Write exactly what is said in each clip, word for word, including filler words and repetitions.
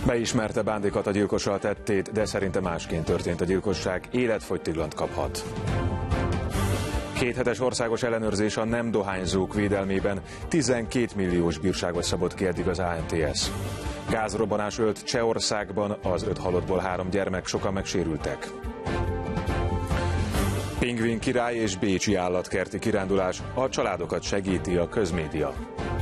Beismerte Bándi Kata gyilkosa a tettét, de szerinte másként történt a gyilkosság, életfogytiglant kaphat. Kéthetes országos ellenőrzés a nem dohányzók védelmében tizenkét milliós bírságot szabott ki eddig az á en té es. Gázrobbanás ölt Csehországban, az öt halottból három gyermek, sokan megsérültek. Pingvin király és bécsi állatkerti kirándulás, a családokat segíti a közmédia.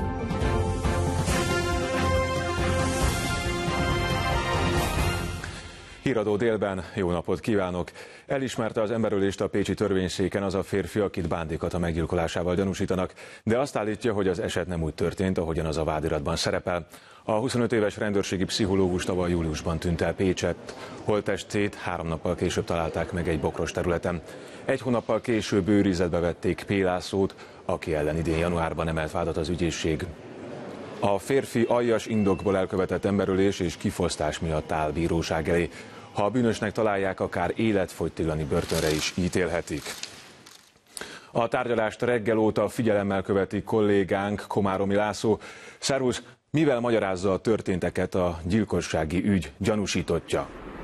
Híradó délben, jó napot kívánok! Elismerte az emberölést a pécsi törvényszéken az a férfi, akit Bándi Kata meggyilkolásával gyanúsítanak, de azt állítja, hogy az eset nem úgy történt, ahogyan az a vádiratban szerepel. A huszonöt éves rendőrségi pszichológus tavaly júliusban tűnt el Pécsett. Holttestét három nappal később találták meg egy bokros területen. Egy hónappal később őrizetbe vették P. Lászlót, aki ellen idén januárban emelt vádat az ügyészség. A férfi aljas indokból elkövetett emberölés és kifosztás miatt áll bíróság elé. Ha a bűnösnek találják, akár életfogytiglani börtönre is ítélhetik. A tárgyalást reggel óta figyelemmel követi kollégánk, Komáromi László. Szervusz, mivel magyarázza a történteket a gyilkossági ügy gyanúsítottja?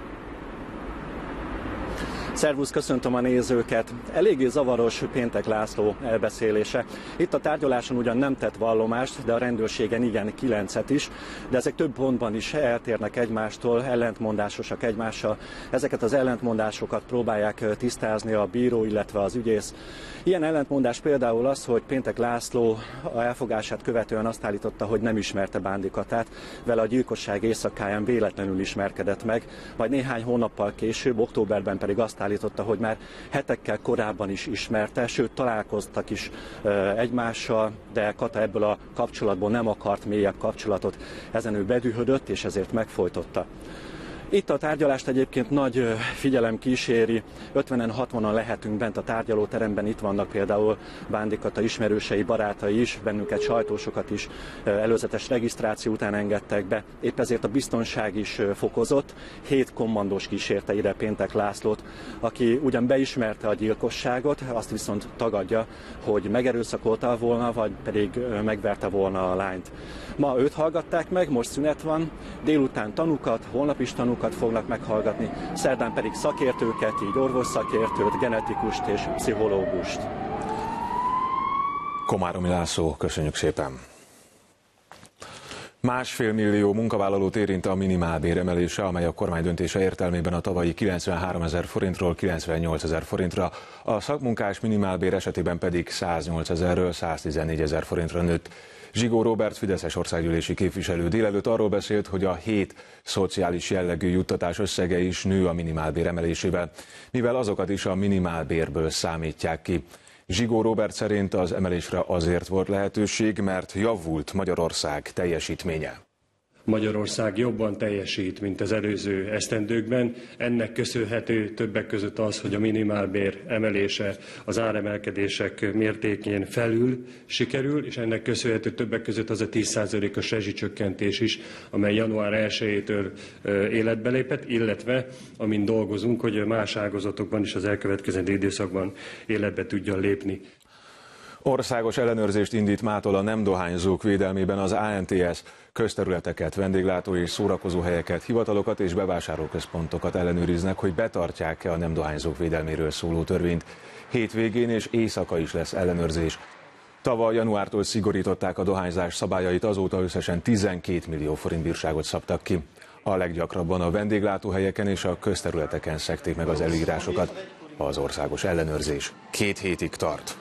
Szervusz, köszöntöm a nézőket! Eléggé zavaros Péntek László elbeszélése. Itt a tárgyaláson ugyan nem tett vallomást, de a rendőrségen igen kilencet is, de ezek több pontban is eltérnek egymástól, ellentmondásosak egymással. Ezeket az ellentmondásokat próbálják tisztázni a bíró, illetve az ügyész. Ilyen ellentmondás például az, hogy Péntek László a elfogását követően azt állította, hogy nem ismerte Bándi Katát, vele a gyilkosság éjszakáján véletlenül ismerkedett meg, majd néhány hónappal később, októberben pedig azt állította, hogy már hetekkel korábban is ismerte, sőt találkoztak is egymással, de Kata ebből a kapcsolatból nem akart mélyebb kapcsolatot, ezen ő bedühödött és ezért megfojtotta. Itt a tárgyalást egyébként nagy figyelem kíséri, ötvenen hatvanan lehetünk bent a tárgyalóteremben, itt vannak például Bándi Kata ismerősei, barátai is, bennünket sajtósokat is előzetes regisztráció után engedtek be, épp ezért a biztonság is fokozott, hét kommandós kísérte ide Péntek Lászlót, aki ugyan beismerte a gyilkosságot, azt viszont tagadja, hogy megerőszakolta volna, vagy pedig megverte volna a lányt. Ma őt hallgatták meg, most szünet van, délután tanúkat, holnap is tanúkat fognak meghallgatni, szerdán pedig szakértőket, így orvosszakértőt, genetikust és pszichológust. Komáromi László, köszönjük szépen! Másfél millió munkavállalót érint a minimálbér emelése, amely a kormány döntése értelmében a tavalyi kilencvenháromezer forintról kilencvennyolcezer forintra, a szakmunkás minimálbér esetében pedig száznyolcezerről száztizennégyezer forintra nőtt. Zsigó Róbert, fideszes országgyűlési képviselő délelőtt arról beszélt, hogy a hét szociális jellegű juttatás összege is nő a minimálbér emelésével, mivel azokat is a minimálbérből számítják ki. Zsigó Róbert szerint az emelésre azért volt lehetőség, mert javult Magyarország teljesítménye. Magyarország jobban teljesít, mint az előző esztendőkben. Ennek köszönhető többek között az, hogy a minimálbér emelése az áremelkedések mértékén felül sikerül, és ennek köszönhető többek között az a tíz százalékos rezsicsökkentés is, amely január elsejétől életbe lépett, illetve amin dolgozunk, hogy más ágazatokban is az elkövetkezendő időszakban életbe tudjon lépni. Országos ellenőrzést indít mától a nem dohányzók védelmében az á en té es. Közterületeket, vendéglátó és szórakozóhelyeket, hivatalokat és bevásárlóközpontokat ellenőriznek, hogy betartják-e a nem dohányzók védelméről szóló törvényt. Hétvégén és éjszaka is lesz ellenőrzés. Tavaly januártól szigorították a dohányzás szabályait, azóta összesen tizenkét millió forint bírságot szabtak ki. A leggyakrabban a vendéglátóhelyeken és a közterületeken szegték meg az előírásokat. Az országos ellenőrzés két hétig tart.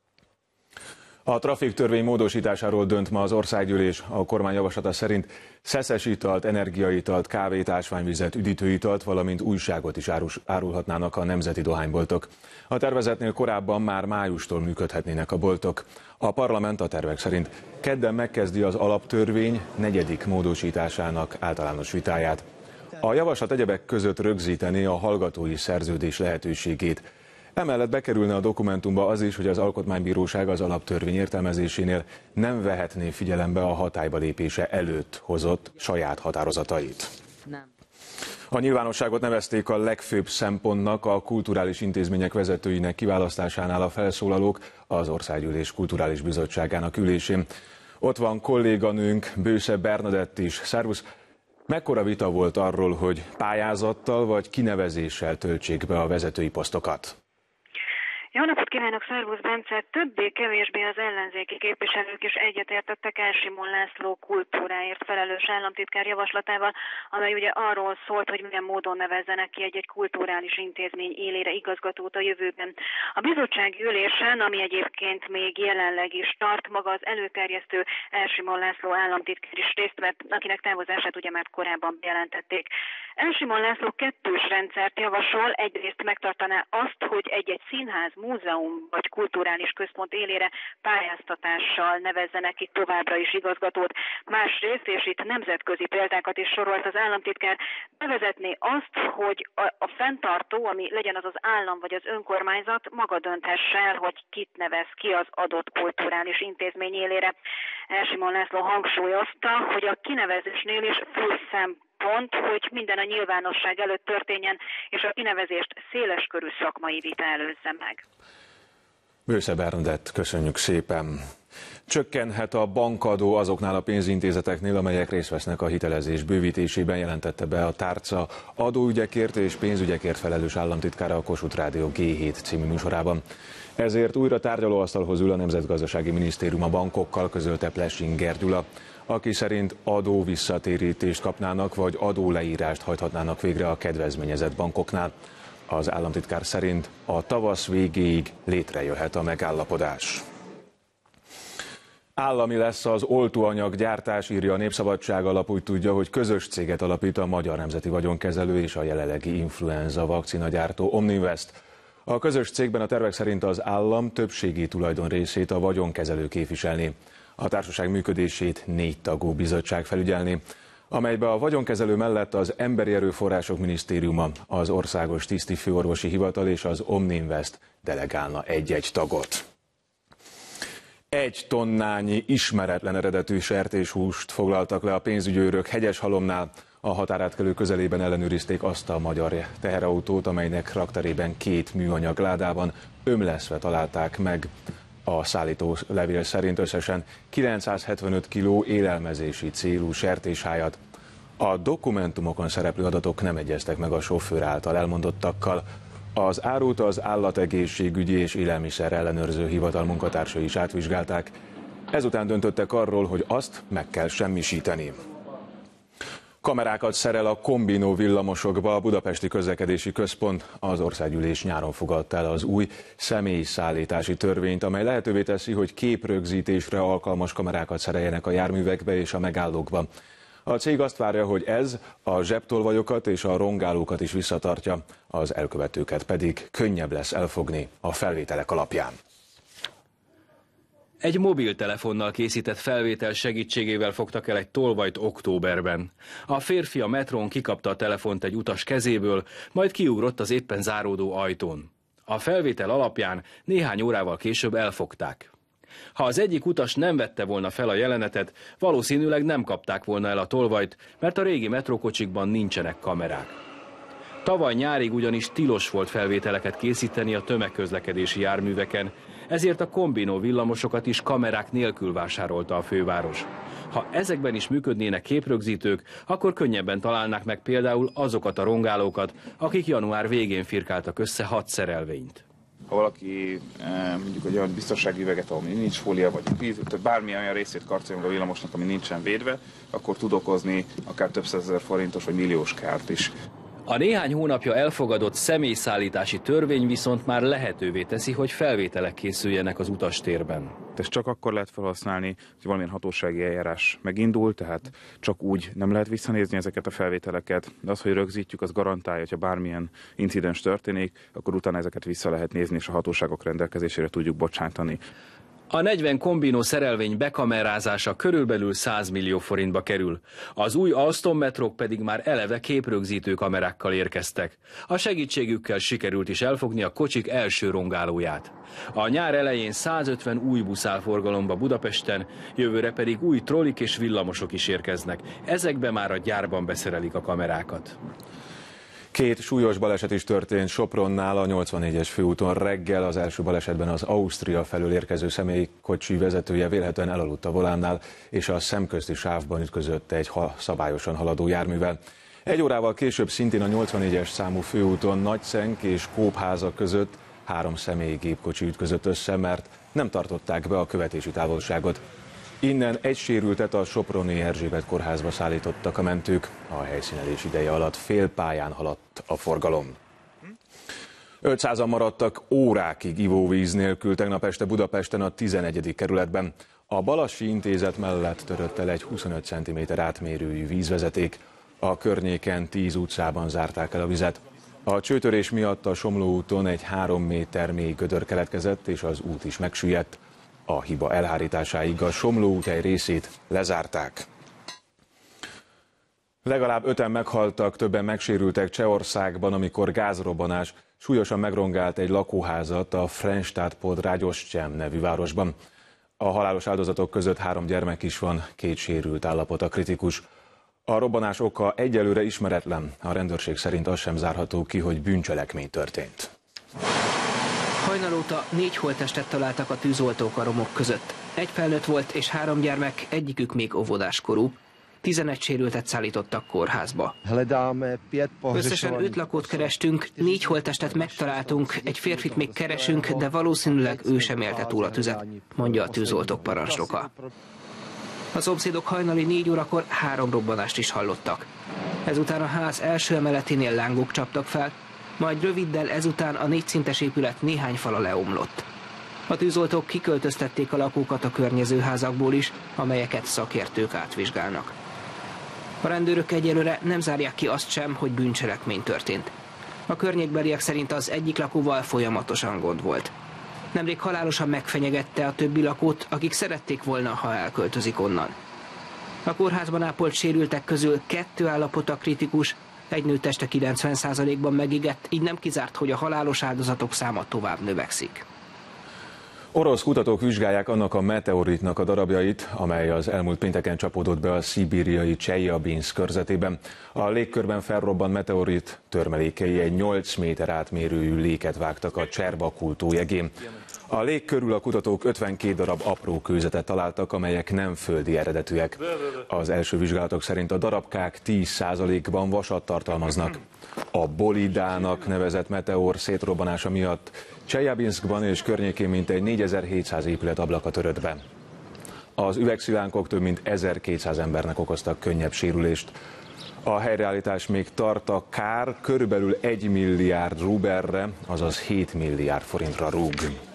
A trafiktörvény módosításáról dönt ma az országgyűlés. A kormány javaslata szerint szeszes italt, energiaitalt, kávét, ásványvizet, üdítőitalt, valamint újságot is árulhatnának a nemzeti dohányboltok. A tervezetnél korábban már májustól működhetnének a boltok. A parlament a tervek szerint kedden megkezdi az alaptörvény negyedik módosításának általános vitáját. A javaslat egyebek között rögzíteni a hallgatói szerződés lehetőségét. Emellett bekerülne a dokumentumba az is, hogy az Alkotmánybíróság az alaptörvény értelmezésénél nem vehetné figyelembe a hatályba lépése előtt hozott saját határozatait. Nem. A nyilvánosságot nevezték a legfőbb szempontnak a kulturális intézmények vezetőinek kiválasztásánál a felszólalók az Országgyűlés Kulturális Bizottságának ülésén. Ott van kolléganőnk, Bőse Bernadett is. Szervusz! Mekkora vita volt arról, hogy pályázattal vagy kinevezéssel töltsék be a vezetői posztokat? Jó napot kívánok, szervusz Bence! Többé-kevésbé az ellenzéki képviselők is egyetértettek Elsimon László kultúráért felelős államtitkár javaslatával, amely ugye arról szólt, hogy milyen módon nevezzenek ki egy-egy kulturális intézmény élére igazgatót a jövőben. A bizottsági ülésen, ami egyébként még jelenleg is tart, maga az előterjesztő Elsimon László államtitkár is részt vett, akinek távozását ugye már korábban bejelentették. Elsimon László kettős rendszert javasol, egyrészt megtartaná azt, hogy egy-egy színház, múzeum vagy kulturális központ élére pályáztatással nevezzenek ki továbbra is igazgatót. Másrészt, és itt nemzetközi példákat is sorolt az államtitkár, bevezetné azt, hogy a, a fenntartó, ami legyen az az állam vagy az önkormányzat, maga dönthesse el, hogy kit nevez ki az adott kulturális intézmény élére. Elsimon László hangsúlyozta, hogy a kinevezésnél is fő szempont, hogy minden a nyilvánosság előtt történjen, és a kinevezést széleskörű szakmai vita előzze meg. Bősze Bernadett, köszönjük szépen. Csökkenhet a bankadó azoknál a pénzintézeteknél, amelyek részt vesznek a hitelezés bővítésében, jelentette be a tárca adóügyekért és pénzügyekért felelős államtitkára a Kossuth Rádió G hét című műsorában. Ezért újra tárgyalóasztalhoz ül a Nemzetgazdasági Minisztérium a bankokkal, közölte Plesinger Gyula, aki szerint adó visszatérítést kapnának, vagy adóleírást hajthatnának végre a kedvezményezett bankoknál. Az államtitkár szerint a tavasz végéig létrejöhet a megállapodás. Állami lesz az oltóanyag gyártás, írja a Népszabadság alap, úgy tudja, hogy közös céget alapít a Magyar Nemzeti Vagyonkezelő és a jelenlegi influenza vakcinagyártó Omninvest. A közös cégben a tervek szerint az állam többségi tulajdonrészét a vagyonkezelő képviselné. A társaság működését négy tagú bizottság felügyelné, amelybe a vagyonkezelő mellett az Emberi Erőforrások Minisztériuma, az Országos Tisztifőorvosi Hivatal és az Omninvest delegálna egy-egy tagot. Egy tonnányi ismeretlen eredetű sertéshúst foglaltak le a pénzügyőrök Hegyeshalomnál. A határátkelő közelében ellenőrizték azt a magyar teherautót, amelynek rakterében két műanyag ládában ömleszve találták meg. A szállító levél szerint összesen kilencszázhetvenöt kiló élelmezési célú sertéshájat. A dokumentumokon szereplő adatok nem egyeztek meg a sofőr által elmondottakkal. Az árut az Állategészségügyi és Élelmiszer Ellenőrző Hivatal munkatársai is átvizsgálták. Ezután döntöttek arról, hogy azt meg kell semmisíteni. Kamerákat szerel a Combino villamosokba a Budapesti Közlekedési Központ. Az Országgyűlés nyáron fogadta el az új személyszállítási törvényt, amely lehetővé teszi, hogy képrögzítésre alkalmas kamerákat szereljenek a járművekbe és a megállókba. A cég azt várja, hogy ez a zsebtolvajokat és a rongálókat is visszatartja, az elkövetőket pedig könnyebb lesz elfogni a felvételek alapján. Egy mobiltelefonnal készített felvétel segítségével fogtak el egy tolvajt októberben. A férfi a metrón kikapta a telefont egy utas kezéből, majd kiugrott az éppen záródó ajtón. A felvétel alapján néhány órával később elfogták. Ha az egyik utas nem vette volna fel a jelenetet, valószínűleg nem kapták volna el a tolvajt, mert a régi metrókocsikban nincsenek kamerák. Tavaly nyárig ugyanis tilos volt felvételeket készíteni a tömegközlekedési járműveken, ezért a Combino villamosokat is kamerák nélkül vásárolta a főváros. Ha ezekben is működnének képrögzítők, akkor könnyebben találnák meg például azokat a rongálókat, akik január végén firkáltak össze hat szerelvényt. Ha valaki mondjuk egy olyan biztonsági üveget, ami nincs fólia, vagy víz, tehát bármilyen olyan részét karcolja a villamosnak, ami nincsen védve, akkor tud okozni akár több százezer forintos vagy milliós kárt is. A néhány hónapja elfogadott személyszállítási törvény viszont már lehetővé teszi, hogy felvételek készüljenek az utastérben. Ezt csak akkor lehet felhasználni, hogy valamilyen hatósági eljárás megindul, tehát csak úgy nem lehet visszanézni ezeket a felvételeket. De az, hogy rögzítjük, az garantálja, hogyha bármilyen incidens történik, akkor utána ezeket vissza lehet nézni, és a hatóságok rendelkezésére tudjuk bocsátani. A negyven Combino szerelvény bekamerázása körülbelül száz millió forintba kerül. Az új Alstom metrók pedig már eleve képrögzítő kamerákkal érkeztek. A segítségükkel sikerült is elfogni a kocsik első rongálóját. A nyár elején százötven új busz áll forgalomba Budapesten, jövőre pedig új trollik és villamosok is érkeznek. Ezekbe már a gyárban beszerelik a kamerákat. Két súlyos baleset is történt Sopronnál, a nyolcvannégyes főúton reggel. Az első balesetben az Ausztria felől érkező személykocsi vezetője vélhetően elaludt a volánnál, és a szemközti sávban ütközött egy szabályosan haladó járművel. Egy órával később szintén a nyolcvannégyes számú főúton Nagyszenk és Kóbháza között három személyi gépkocsi ütközött össze, mert nem tartották be a követési távolságot. Innen egy sérültet a soproni Erzsébet kórházba szállítottak a mentők. A helyszínelés ideje alatt fél pályán haladt a forgalom. ötszázan maradtak órákig ivóvíz nélkül tegnap este Budapesten a tizenegyedik kerületben. A Balassi Intézet mellett törött el egy huszonöt centiméter átmérőjű vízvezeték. A környéken tíz utcában zárták el a vizet. A csőtörés miatt a Somló úton egy három méter mély gödör keletkezett, és az út is megsüllyedt. A hiba elhárításáig a Somló út egy részét lezárták. Legalább öten meghaltak, többen megsérültek Csehországban, amikor gázrobbanás súlyosan megrongált egy lakóházat a Frenstadt pod Rágyoscsem nevű városban. A halálos áldozatok között három gyermek is van, két sérült állapota kritikus. A robbanás oka egyelőre ismeretlen. A rendőrség szerint az sem zárható ki, hogy bűncselekmény történt. Hajnal óta négy holttestet találtak a tűzoltók a romok között. Egy felnőtt volt és három gyermek, egyikük még óvodáskorú. tizenegy sérültet szállítottak kórházba. Összesen öt lakót kerestünk, négy holttestet megtaláltunk, egy férfit még keresünk, de valószínűleg ő sem élte túl a tüzet, mondja a tűzoltók parancsnoka. A szomszédok hajnali négy órakor három robbanást is hallottak. Ezután a ház első emeleténél lángok csaptak fel, majd röviddel ezután a négyszintes épület néhány fala leomlott. A tűzoltók kiköltöztették a lakókat a környező házakból is, amelyeket szakértők átvizsgálnak. A rendőrök egyelőre nem zárják ki azt sem, hogy bűncselekmény történt. A környékbeliek szerint az egyik lakóval folyamatosan gond volt. Nemrég halálosan megfenyegette a többi lakót, akik szerették volna, ha elköltözik onnan. A kórházban ápolt sérültek közül kettő állapota kritikus, egy nő teste kilencven százalékban megigett, így nem kizárt, hogy a halálos áldozatok száma tovább növekszik. Orosz kutatók vizsgálják annak a meteoritnak a darabjait, amely az elmúlt pénteken csapódott be a szibériai Csejabinszk körzetében. A légkörben felrobbant meteorit törmelékei egy nyolc méter átmérőjű léket vágtak a Cserbakul tó jegén. A lég körül a kutatók ötvenkét darab apró kőzetet találtak, amelyek nem földi eredetűek. Az első vizsgálatok szerint a darabkák tíz százalékban vasat tartalmaznak. A Bolidának nevezett meteor szétrobbanása miatt Csejabinszkban és környékén mintegy négyezer-hétszáz épület ablaka törött be. Az üvegszilánkok több mint ezerkétszáz embernek okoztak könnyebb sérülést. A helyreállítás még tart, a kár körülbelül egy milliárd rubelre, azaz hét milliárd forintra rúg.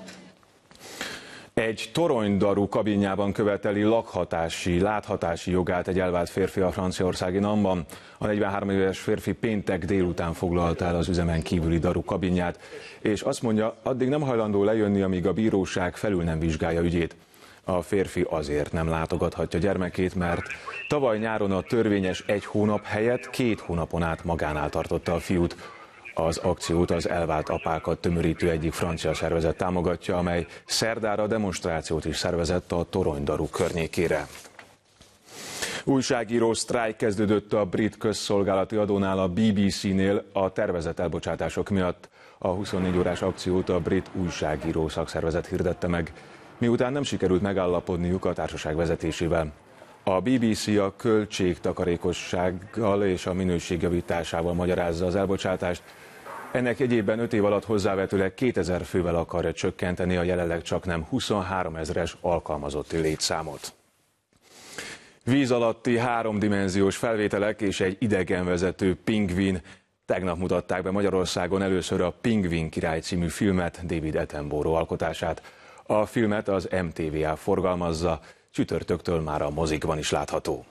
Egy toronydaru kabinjában követeli lakhatási, láthatási jogát egy elvált férfi a franciaországi Nanban. A negyvenhárom éves férfi péntek délután foglalta el az üzemen kívüli daru kabinját, és azt mondja, addig nem hajlandó lejönni, amíg a bíróság felül nem vizsgálja ügyét. A férfi azért nem látogathatja gyermekét, mert tavaly nyáron a törvényes egy hónap helyett két hónapon át magánál tartotta a fiút. Az akciót az elvált apákat tömörítő egyik francia szervezet támogatja, amely szerdára demonstrációt is szervezett a toronydaru környékére. Újságíró sztrájk kezdődött a brit közszolgálati adónál, a bé bé cé-nél a tervezett elbocsátások miatt. A huszonnégy órás akciót a brit újságíró szakszervezet hirdette meg, miután nem sikerült megállapodniuk a társaság vezetésével. A bé bé cé a költségtakarékossággal és a minőség javításával magyarázza az elbocsátást. Ennek jegyében öt év alatt hozzávetőleg kétezer fővel akarja csökkenteni a jelenleg csaknem huszonhárom ezres alkalmazotti létszámot. Víz alatti háromdimenziós felvételek és egy idegenvezető pingvin. Tegnap mutatták be Magyarországon először a Pingvin király című filmet, David Attenborough alkotását. A filmet az em té vé á forgalmazza, csütörtöktől már a mozikban is látható.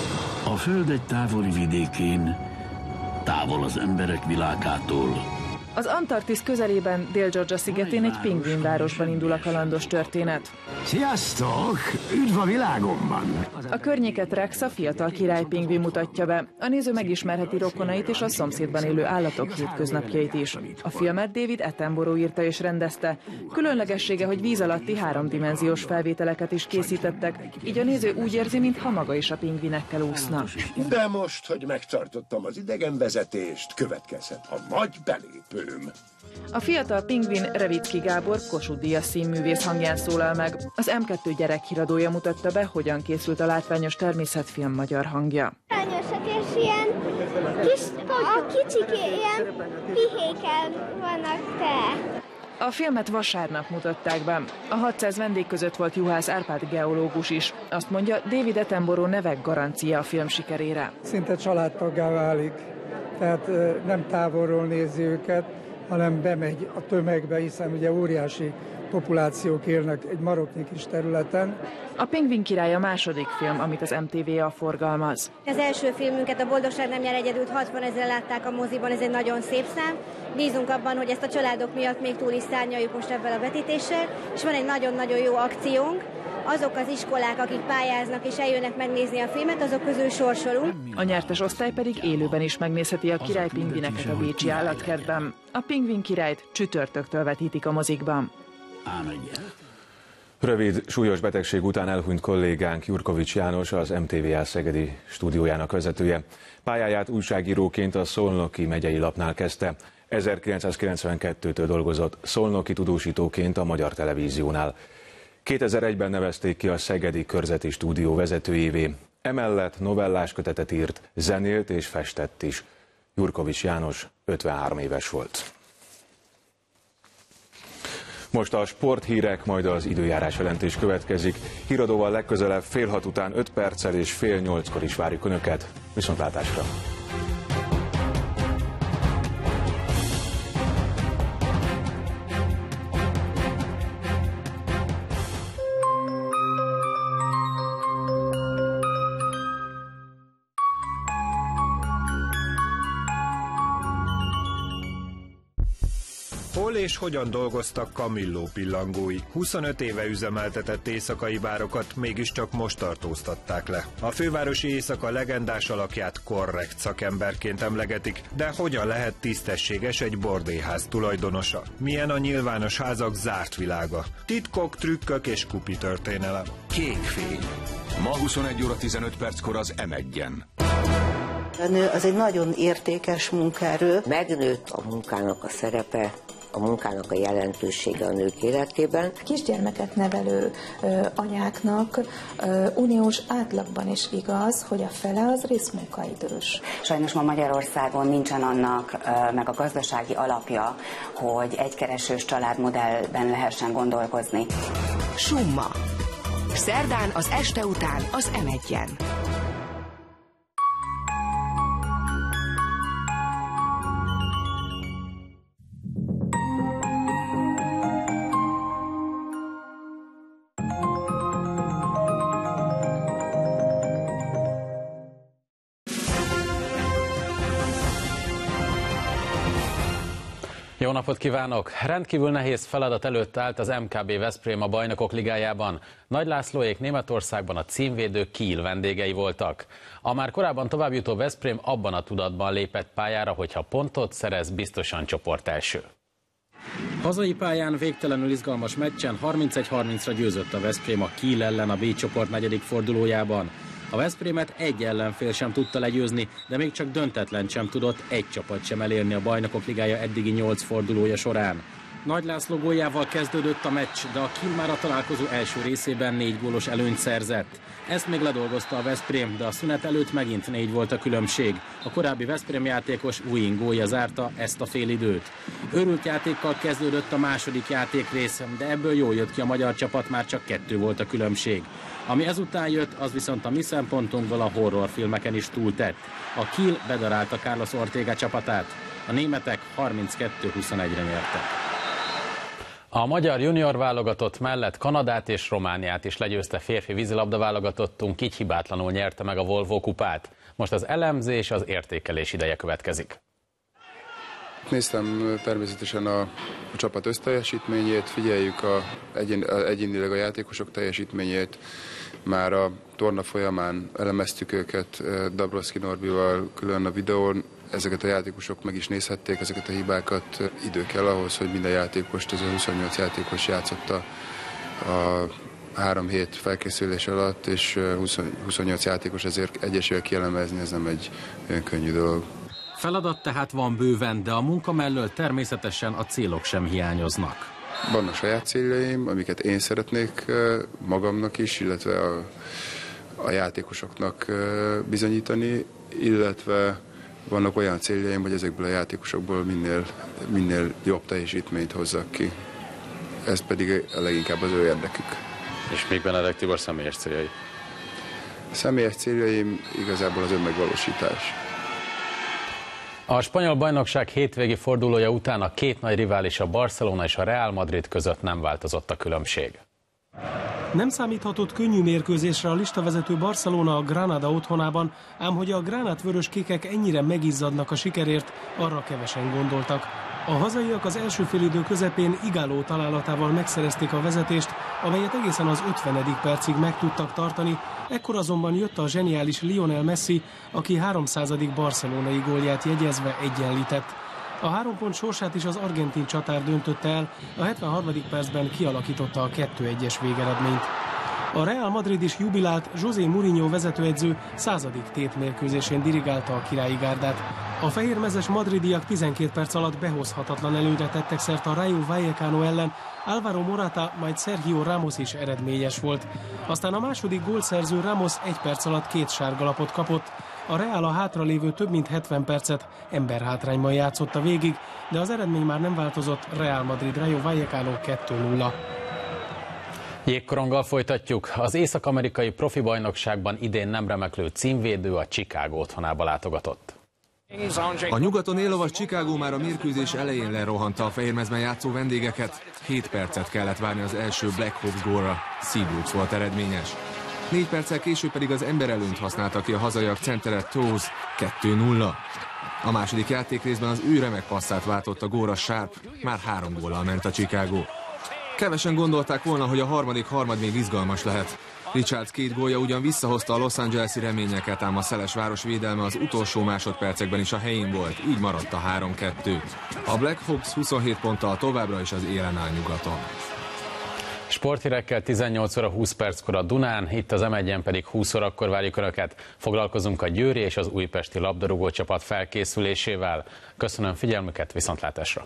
A Föld egy távoli vidékén, távol az emberek világától, Az Antarktisz közelében, Dél-Georgia szigetén egy pingvinvárosban indul a kalandos történet. Sziasztok! Üdv a világomban! A környéket Rex, a fiatal királypingvin mutatja be. A néző megismerheti rokonait és a szomszédban élő állatok hétköznapjait is. A filmet David Attenborough írta és rendezte. Különlegessége, hogy víz alatti háromdimenziós felvételeket is készítettek, így a néző úgy érzi, mintha maga is a pingvinekkel úszna. De most, hogy megtartottam az idegenvezetést, következhet a nagy belépőm. A fiatal pingvin Revicki Gábor Kossuth-díjas színművész hangján szólal meg. Az em kettő gyerekhíradója mutatta be, hogyan készült a látványos természetfilm magyar hangja. Arányosak és ilyen kis, a kicsik ilyen pihékkel vannak te. A filmet vasárnap mutatták be. A hatszáz vendég között volt Juhász Árpád geológus is. Azt mondja, David Attenborough nevek garancia a film sikerére. Szinte családtaggá válik, tehát nem távolról nézi őket, hanem bemegy a tömegbe, hiszen ugye óriási populációk élnek egy maroknyi kis területen. A Pingvin király a második film, amit az em té vé á forgalmaz. Az első filmünket, a Boldogság nem nyer egyedült, hatvan ezeren látták a moziban, ez egy nagyon szép szám. Bízunk abban, hogy ezt a családok miatt még túl is szárnyaljuk most ebben a vetítéssel, és van egy nagyon-nagyon jó akciónk. Azok az iskolák, akik pályáznak és eljönnek megnézni a filmet, azok közül sorsolunk. A nyertes osztály pedig élőben is megnézheti a királypingvineket a bécsi állatkertben. A Pingvin királyt csütörtöktől vetítik a mozikban. Rövid, súlyos betegség után elhunyt kollégánk Jurkovics János, az em té vé á Szegedi stúdiójának vezetője. Pályáját újságíróként a Szolnoki megyei lapnál kezdte. ezerkilencszázkilencvenkettőtől dolgozott szolnoki tudósítóként a Magyar Televíziónál. kétezer-egyben nevezték ki a Szegedi Körzeti Stúdió vezetőjévé. Emellett novellás kötetet írt, zenélt és festett is. Jurkovics János ötvenhárom éves volt. Most a sporthírek, majd az időjárás jelentés következik. Híradóval legközelebb fél hat után öt perccel és fél nyolckor is várjuk Önöket. Viszontlátásra! Hol és hogyan dolgoztak Camillo pillangói? huszonöt éve üzemeltetett éjszakai bárokat mégiscsak most tartóztatták le. A fővárosi éjszaka legendás alakját korrekt szakemberként emlegetik, de hogyan lehet tisztességes egy bordélyház tulajdonosa? Milyen a nyilvános házak zárt világa? Titkok, trükkök és kupi történelem. Kékfény. Ma huszonegy óra tizenöt perckor az em egyen. A nő az egy nagyon értékes munkaerő. Megnőtt a munkának a szerepe, a munkának a jelentősége a nők életében. Kisgyermeket nevelő ö, anyáknak ö, uniós átlagban is igaz, hogy a fele az részmunkaidős. Sajnos ma Magyarországon nincsen annak ö, meg a gazdasági alapja, hogy egykeresős családmodellben lehessen gondolkozni. Summa. Szerdán az este után az em egyen. Jó napot kívánok! Rendkívül nehéz feladat előtt állt az em ká bé Veszprém a Bajnokok Ligájában. Nagy Lászlóék Németországban a címvédő Kiel vendégei voltak. A már korábban továbbjutó Veszprém abban a tudatban lépett pályára, hogy ha pontot szerez, biztosan csoport első. Hazai pályán végtelenül izgalmas meccsen harmincegy harmincra győzött a Veszprém a Kiel ellen a B csoport negyedik fordulójában. A Veszprémet egy ellenfél sem tudta legyőzni, de még csak döntetlen sem tudott egy csapat sem elérni a Bajnokok Ligája eddigi nyolc fordulója során. Nagy László góljával kezdődött a meccs, de a Kiel már a találkozó első részében négy gólos előnyt szerzett. Ezt még ledolgozta a Veszprém, de a szünet előtt megint négy volt a különbség. A korábbi Veszprém játékos Uin gólja zárta ezt a félidőt. Őrült játékkal kezdődött a második játékrész, de ebből jól jött ki a magyar csapat, már csak kettő volt a különbség. Ami ezután jött, az viszont a mi szempontunkból a horrorfilmeken is túltett. A Kiel bedarálta Carlos Ortega csapatát. A németek harminckettő huszonegyre nyertek. A magyar junior válogatott mellett Kanadát és Romániát is legyőzte férfi vízilabda válogatottunk, így hibátlanul nyerte meg a Volvo kupát. Most az elemzés, az értékelés ideje következik. Néztem természetesen a, a csapat összteljesítményét, figyeljük a, egyén, a, egyénileg a játékosok teljesítményét. Már a torna folyamán elemeztük őket Dabrowski Norbival külön a videón. Ezeket a játékosok meg is nézhették, ezeket a hibákat. Idő kell ahhoz, hogy minden játékost, ez a huszonnyolc játékos játszotta a három hét felkészülés alatt, és huszonnyolc játékos, ezért egyesével kielemezni, ez nem egy olyan könnyű dolog. Feladat tehát van bőven, de a munka mellől természetesen a célok sem hiányoznak. Vannak saját céljaim, amiket én szeretnék magamnak is, illetve a, a játékosoknak bizonyítani, illetve vannak olyan céljaim, hogy ezekből a játékosokból minél, minél jobb teljesítményt hozzak ki. Ez pedig leginkább az ő érdekük. És még Benedek Tibor személyes céljai? Személyes céljaim igazából az önmegvalósítás. A spanyol bajnokság hétvégi fordulója után a két nagy rivális, a Barcelona és a Real Madrid között nem változott a különbség. Nem számíthatott könnyű mérkőzésre a listavezető Barcelona a Granada otthonában, ám hogy a gránátvörös-kékek ennyire megizzadnak a sikerért, arra kevesen gondoltak. A hazaiak az első félidő közepén Igalo találatával megszerezték a vezetést, amelyet egészen az ötvenedik percig meg tudtak tartani, ekkor azonban jött a zseniális Lionel Messi, aki háromszázadik barcelonai gólját jegyezve egyenlített. A három pont sorsát is az argentin csatár döntötte el, a hetvenharmadik percben kialakította a kettő egyes végeredményt. A Real Madrid is jubilált, José Mourinho vezetőedző századik tétmérkőzésén dirigálta a királyi gárdát. A fehérmezes madridiak tizenkét perc alatt behozhatatlan előre tettek szert a Rayo Vallecano ellen, Álvaro Morata, majd Sergio Ramos is eredményes volt. Aztán a második gólszerző Ramos egy perc alatt két sárgalapot kapott. A Real a hátralévő több mint hetven percet emberhátrányban játszotta végig, de az eredmény már nem változott, Real Madrid Rayo Vallecano kettő nulla. Jégkoronggal folytatjuk. Az észak-amerikai profi bajnokságban idén nem remeklő címvédő a Chicago otthonába látogatott. A nyugaton éllovas Chicago már a mérkőzés elején lerohanta a fehérmezben játszó vendégeket. hét percet kellett várni az első Black Hawks gólra. Seabrooks volt eredményes. Négy perccel később pedig az emberelőnyt használta ki a hazaiak centere Toews, kettő nulla. A második játékrészben az ő remek passzát váltott a gólra Sharp, már három góllal ment a Chicago. Kevesen gondolták volna, hogy a harmadik harmad még izgalmas lehet. Richards két gólja ugyan visszahozta a Los Angeles-i reményeket, ám a szeles város védelme az utolsó másodpercekben is a helyén volt, így maradt a három kettő. A Black Hawks huszonhét ponttal továbbra is az élen áll nyugaton. Sporthírekkel tizennyolc óra húsz perckor a Dunán, itt az em egyen pedig húsz órakor várjuk Önöket. Foglalkozunk a győri és az újpesti labdarúgó csapat felkészülésével. Köszönöm figyelmüket, viszontlátásra!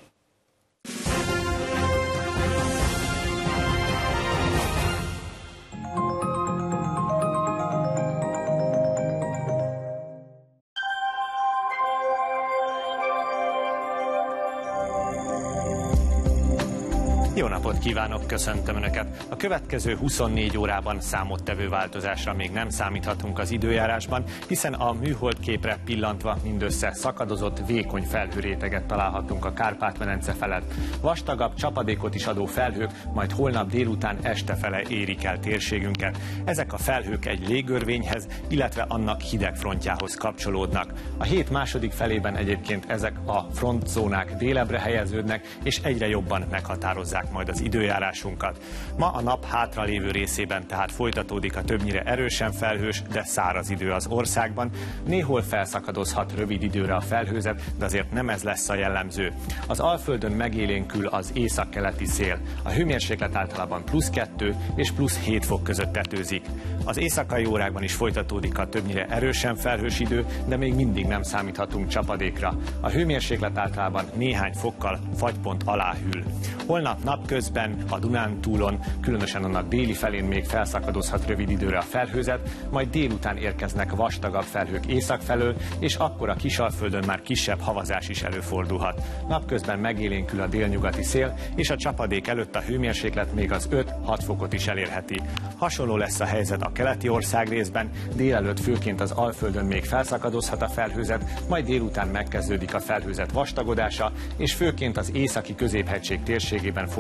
Jó napot kívánok, köszöntöm Önöket! A következő huszonnégy órában számottevő változásra még nem számíthatunk az időjárásban, hiszen a műholdképre pillantva mindössze szakadozott, vékony felhőréteget találhatunk a Kárpát-medence felett. Vastagabb csapadékot is adó felhők majd holnap délután estefele érik el térségünket. Ezek a felhők egy légörvényhez, illetve annak hidegfrontjához kapcsolódnak. A hét második felében egyébként ezek a frontzónák délebbre helyeződnek, és egyre jobban meghatározzák majd az időjárásunkat. Ma a nap hátralévő részében tehát folytatódik a többnyire erősen felhős, de száraz idő az országban. Néhol felszakadozhat rövid időre a felhőzet, de azért nem ez lesz a jellemző. Az Alföldön megélénkül az északkeleti szél. A hőmérséklet általában plusz kettő és plusz hét fok között tetőzik. Az éjszakai órákban is folytatódik a többnyire erősen felhős idő, de még mindig nem számíthatunk csapadékra. A hőmérséklet általában néhány fokkal fagypont alá hűl. Holnap napközben a Dunántúlon, különösen annak déli felén még felszakadozhat rövid időre a felhőzet, majd délután érkeznek vastagabb felhők észak felől, és akkor a Kisalföldön már kisebb havazás is előfordulhat. Napközben megélénkül a délnyugati szél, és a csapadék előtt a hőmérséklet még az öt-hat fokot is elérheti. Hasonló lesz a helyzet a keleti országrészben, délelőtt főként az Alföldön még felszakadozhat a felhőzet, majd délután megkezdődik a felhőzet vastagodása, és főként az északi középhegység térségében fordul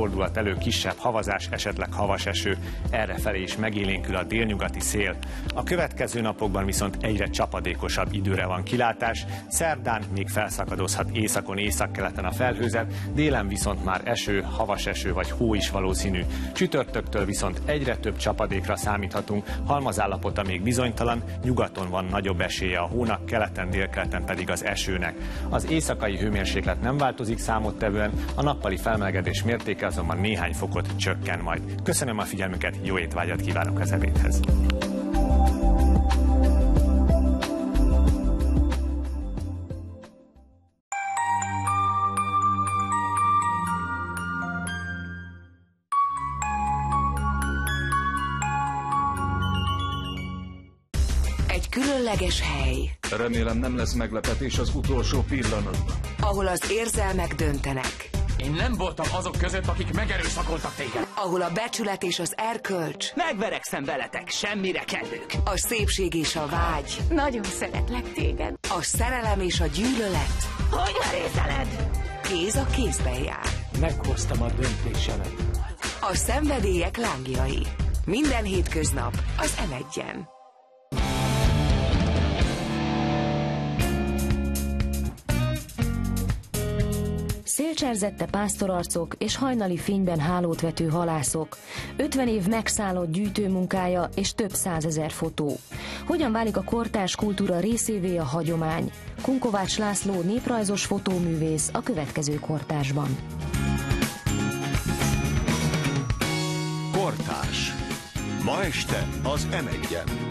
fordulhat elő kisebb havazás, esetleg havas eső. Errefelé is megélénkül a délnyugati szél. A következő napokban viszont egyre csapadékosabb időre van kilátás. Szerdán még felszakadozhat északon, északkeleten a felhőzet, délen viszont már eső, havas eső vagy hó is valószínű. Csütörtöktől viszont egyre több csapadékra számíthatunk, halmazállapota még bizonytalan, nyugaton van nagyobb esélye a hónak, keleten, délkeleten pedig az esőnek. Az éjszakai hőmérséklet nem változik számottevően, a nappali felmelegedés mértéke azonban néhány fokot csökken majd. Köszönöm a figyelmüket, jó étvágyat kívánok az ebédhez! Különleges hely. Remélem nem lesz meglepetés az utolsó pillanatban. Ahol az érzelmek döntenek. Én nem voltam azok között, akik megerőszakoltak téged. Ahol a becsület és az erkölcs. Megverekszem veletek, semmire kellők. A szépség és a vágy. Nagyon szeretlek téged. A szerelem és a gyűlölet. Hogy merézeled? Kéz a kézben jár. Meghoztam a döntésemet. A szenvedélyek lángjai. Minden hétköznap az em egyen. Szélcserzette pásztorarcok és hajnali fényben hálót vető halászok, ötven év megszállott gyűjtőmunkája és több százezer fotó. Hogyan válik a kortárs kultúra részévé a hagyomány? Kunkovács László néprajzos fotóművész a következő kortársban. Kortárs. Ma este az em egyen.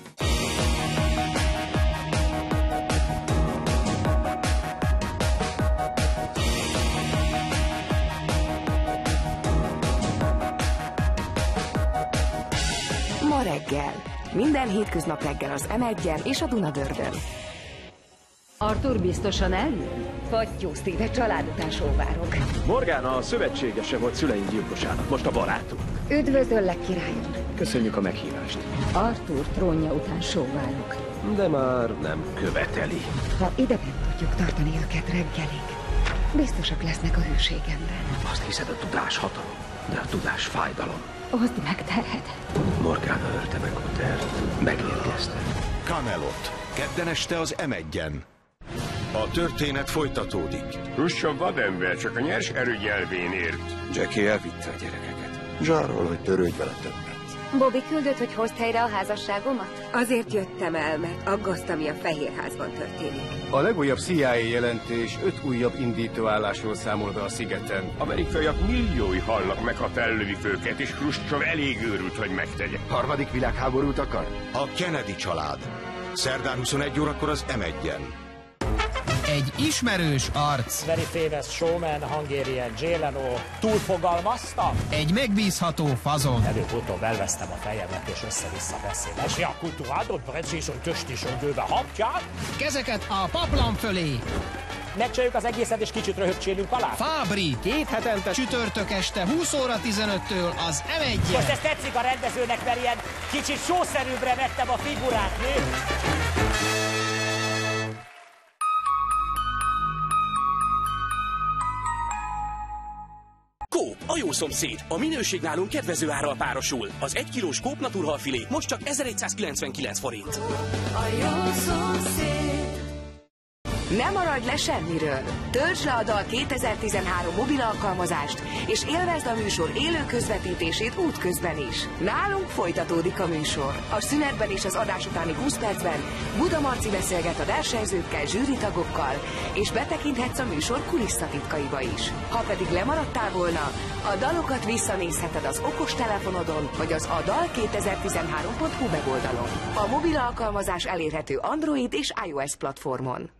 Ma reggel. Minden hétköznap reggel az em egyen és a Dunavördön. Arthur biztosan eljön? Fattyó Steve, család után sóvárok. Morgana a szövetségese volt szüleim gyilkosának, most a barátunk. Üdvözöllek, királyom. Köszönjük a meghívást. Arthur trónja után sóvárok. De már nem követeli. Ha idegen tudjuk tartani őket reggelig, biztosak lesznek a hűségemben. Azt hiszed, a tudás hatalom, de a tudás fájdalom. Oszd meg terhedet. Morgana ölte meg Utert. Megérkeztem. Camelot. Kedden este az em egyen. A történet folytatódik. Khrushchev vadember, csak a nyers erőgyelvén ért. Jackie elvitte a gyerekeket. Zsarol, hogy törődj vele többet. Bobby küldött, hogy hozd helyre a házasságomat? Azért jöttem el, mert aggaszt, ami a Fehérházban történik. A legújabb cé i á jelentés öt újabb indítóállásról számol be a szigeten. Amerikaiak milliói halnak meg, ha fellövik őket, és Khrushchev elég őrült, hogy megtegye. Harmadik világháborút akar? A Kennedy család. Szerdán huszonegy órakor az em egyen. Egy ismerős arc. Very famous showman, Hungarian Jay Leno. Túlfogalmaztam? Egy megbízható fazon. Előbb-utóbb elvesztem a fejemet, és össze-vissza beszélek. Ja, kultúrádod, precízon, töstison, gőbe hapját. Kezeket a paplan fölé. Megcsináljuk az egészet, és kicsit röhögcsélünk alá? Fábri, két hetente csütörtök este húsz óra tizenöttől az em egyen. Most ez tetszik a rendezőnek, mert ilyen kicsit sószerűbbre vettem a figurát, mi? Coop, a jó szomszéd. A minőség nálunk kedvező árral párosul. Az egy kilós Coop naturhalfilé most csak ezeregyszázkilencvenkilenc forint. A jó szomszéd. Ne maradj le semmiről! Töltsd le a Dal kétezer-tizenhárom mobil alkalmazást, és élvezd a műsor élő közvetítését útközben is. Nálunk folytatódik a műsor. A szünetben és az adás utáni húsz percben Buda Marci beszélget a versenyzőkkel, zsűritagokkal, és betekinthetsz a műsor kulisszatitkaiba is. Ha pedig lemaradtál volna, a dalokat visszanézheted az okostelefonodon, vagy az a dal kétezer-tizenhárom pont hu weboldalon. A mobil alkalmazás elérhető Android és iOS platformon.